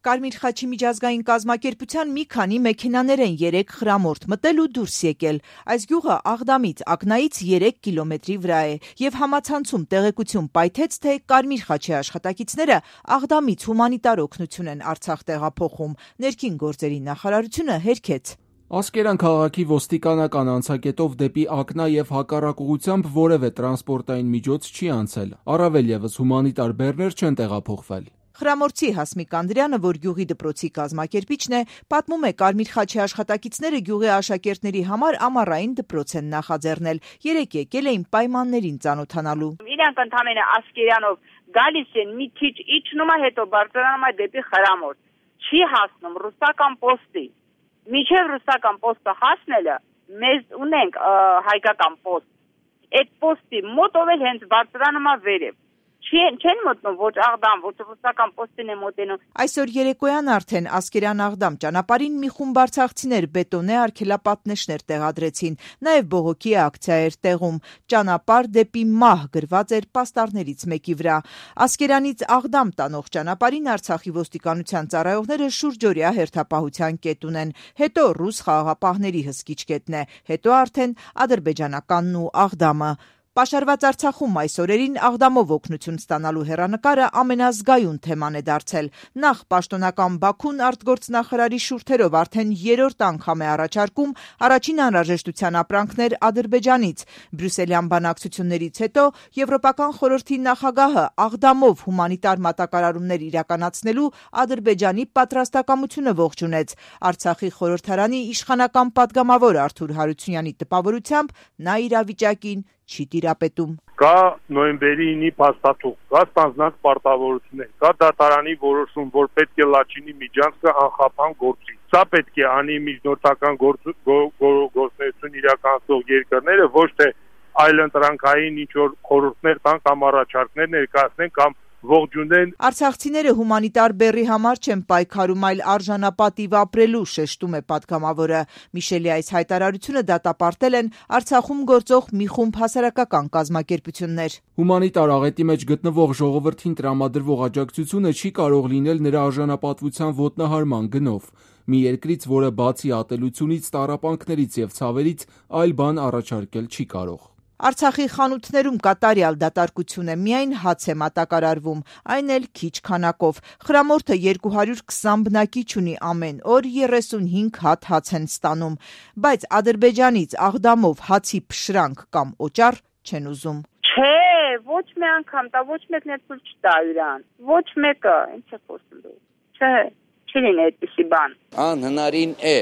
Կարմիր խաչի միջազգային կազմակերպության մի քանի մեքենաներ են 3 խրամորդ մտել ու դուրս եկել։ Այս գյուղը Աղդամից ակնայից 3 կիլոմետրի վրա է եւ համացանցում տեղեկություն պայթեց, թե Կարմիր խաչի աշխատակիցները Աղդամից հումանիտար օգնություն են Արցախ տեղափոխում։ Ներքին գործերի նախարարությունը հերքեց։ Ասկերան քաղաքի ոստիկանական անցակետով դեպի Ակնա եւ հակառակ ուղղությամբ որևէ տրանսպորտային միջոց չի անցել։ Առավել եւս հումանիտար բեռներ չեն տեղափոխվել։ Խրամորցի Հասմիկ Անդրյանը, որ գյուղի դպրոցի կազմակերպիչն է, պատմում է Կարմիր խաչի աշխատակիցները գյուղի աշակերտների համար ամառային դպրոց են նախաձեռնել։ 3 եկել էին պայմաններին ծանոթանալու։ Իրանք ընդամենը Ասկերանով գալիս են մի քիչ իջնում է, հետո բարձրանում է դեպի Խրամորց։ Չի հասնում ռուսական պոստի։ Միջև ռուսական պոստը հասնելը մեզ ունենք հայկական պոստ։ Այդ պոստի մոտով էլ հենց բարձրանում է վերև։ Չեն մտնում ոչ Աղդամ, ոչ ռուսական պոստին է մոտենում։ Այսօր երեկոյան արդեն Ասկերան-Աղդամ ճանապարհին մի խումբ արցախցիներ բետոնե արգելապատնեշներ տեղադրեցին, նաև բողոքի ակցիա էր տեղում։ Ճանապարհ դեպի մահ գրված էր պաստառներից մեկի վրա։ Ասկերանից Աղդամ տանող ճանապարհին Արցախի ոստիկանության ծառայողները շուրջօրյա հերթապահության կետ ունեն։ Հետո ռուս խաղաղապահների հսկիչ կետն է, հետո արդեն ադրբեջանականն ու Աղդամը։ Պաշարված Արցախում այս օրերին Աղդամով օգնություն ստանալու հեռանկարը ամենազգայուն թեման է դարձել։ Նախ պաշտոնական Բաքուն արտգործնախարարի շուրթերով արդեն 3-րդ անգամ է առաջարկում առաջին անհրաժեշտության ապրանքներ Ադրբեջանից։ Բրյուսելյան բանակցություններից հետո Եվրոպական խորհրդի նախագահը Աղդամով հումանիտար մատակարարումներ իրականացնելու Ադրբեջանի պատրաստակամությունը ողջունեց։ Արցախի խորհրդարանի իշխանական պատգամավոր Արթուր Հարությունյանի տպավորությամբ նա իրավիճակին չի տիրապետում։ Կա նոյեմբերի 9-ի փաստաթուղթ, կա ստանձնած պարտավորություններ, կա դատարանի որոշում, որ պետք է Լաչինի միջանցքը անխափան գործի։ Սա պետք է անի միջնորդական գործունեություն իրականացնող երկրները, ոչ թե այլընտրանքային ինչ-որ խորհուրդներ տան կամ առաջարկներ ներկայացնեն կամ ողջունեն։ Արցախցիները հումանիտար բեռի համար չեն պայքարում, այլ արժանապատիվ ապրելու, շեշտում է պատգամավորը։ Միշելի այս հայտարարությունը դատապարտել են Արցախում գործող մի խումբ հասարակական կազմակերպություններ։ Հումանիտար աղետի մեջ գտնվող ժողովրդին տրամադրվող աջակցությունը չի կարող լինել նրա արժանապատվության ոտնահարման գնով։ Մի երկրից, որը բացի ատելությունից, տառապանքներից եւ ցավերից այլ բան առաջարկել չի կարող։ Արցախի խանութներում կատարյալ դատարկություն է, միայն հաց է մատակարարվում, այն էլ քիչ քանակով։ Խրամորդը 220 բնակիչ ունի, ամեն օր 35 հատ հաց են ստանում, բայց Ադրբեջանից Աղդամով հացի փշրանք կամ օճառ չեն ուզում։ Չէ, ոչ մի անգամ, ոչ մեկն էլ ցույց չտա իրան։ Ոչ մեկը, ինչ է խոսում դու։ Չէ, չի լինի այդպիսի բան։ Անհնարին է։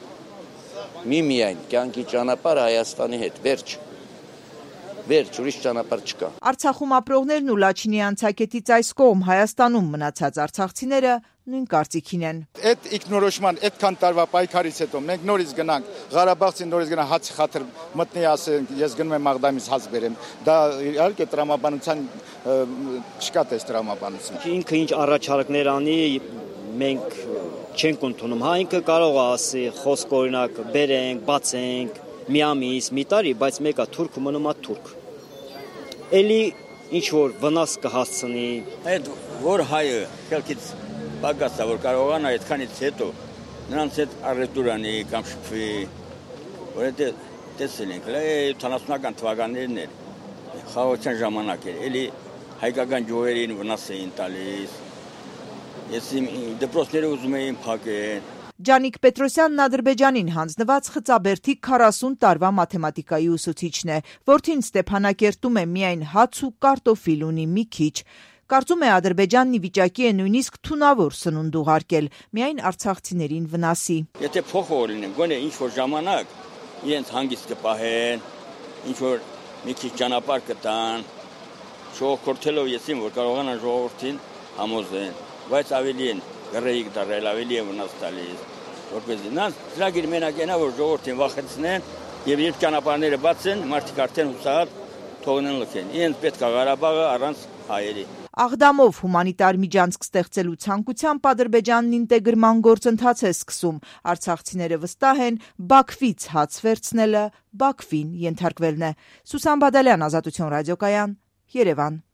Միայն կյանքի ճանապարհը Հայաստանի հետ, վերջ։ Վերջ, ուրիշ ճանապարհ չկա։ Արցախում ապրողներն ու Լաչինի անցակետից այս կողմ Հայաստանում մնացած արցախցիները նույն կարծիքին են։ Այդ ինքնորոշման այդքան տարվա պայքարից հետո մենք նորից գնանք Ղարաբաղցին նորից գնա հացի խաթր մտնի ասենք ես գնում եմ Աղդամից հաց բերեմ։ Դա իհարկե տրամաբանության չկա տես տրամաբանություն։ Ինքը ինչ առաջարկներ անի մենք չենք ընդունում։ Հա ինքը կարող է ասի խոսք օրինակ բերենք, բացենք մի ամիս, մի տարի, բայց մեկը թուրք մնում է թուրք։ Էլի ինչ որ վնաս կհասցնի։ Այդ որ հայը քելքից բագասա որ կարողանա այդքանից հետո նրանց հետ առետուրանի կամ շփվի, որ դա տեսել ենք, 70-ական թվականներն էր, խաղաղության ժամանակ էր, էլի հայկական ջոհերին վնաս էին տալիս։ Ես դպրոցները ուզում էին փակել։ Ջանիկ Պետրոսյանն Ադրբեջանին հանձնված Խծաբերդի 40 տարվա մաթեմատիկայի ուսուցիչն է, որդին Ստեփանակերտում է միայն հաց ու կարտոֆիլ ունի մի քիչ։ Կարծում է Ադրբեջանն ի վիճակի է նույնիսկ թունավոր սնունդ ուղարկել, միայն արցախցիներին վնասի։ Եթե փոխող լինեն, գոնե ինչ որ ժամանակ իրենց հանգիստ կպահեն, ինչ որ մի քիչ ճանապարհ կտան, շողոքորթելով եսին, որ կարողանան ժողովրդին համոզեն, բայց ավելի են գրեիք դարել, ավելի են վնաս տալիս, որպեսզի նրանց ծրագիր մենակ ենա, որ ժողովրդին վախեցնեն եւ երբ ճանապարհները բացեն, մարդիկ արդեն հուսահատ թողնեն լքեն։ Իրենց պետք է Ղարաբաղը առանց հայերի։ Աղդամով հումանիտար միջանցք ստեղծելու ցանկությամբ Ադրբեջանն ինտեգրման գործընթաց է սկսում։ Արցախցիները վստահ են, Բաքվից հաց վերցնելը Բաքվին ենթարկվելն է։ Սուսան Բադալյան, Ազատություն ռադիոկայան, Երևան։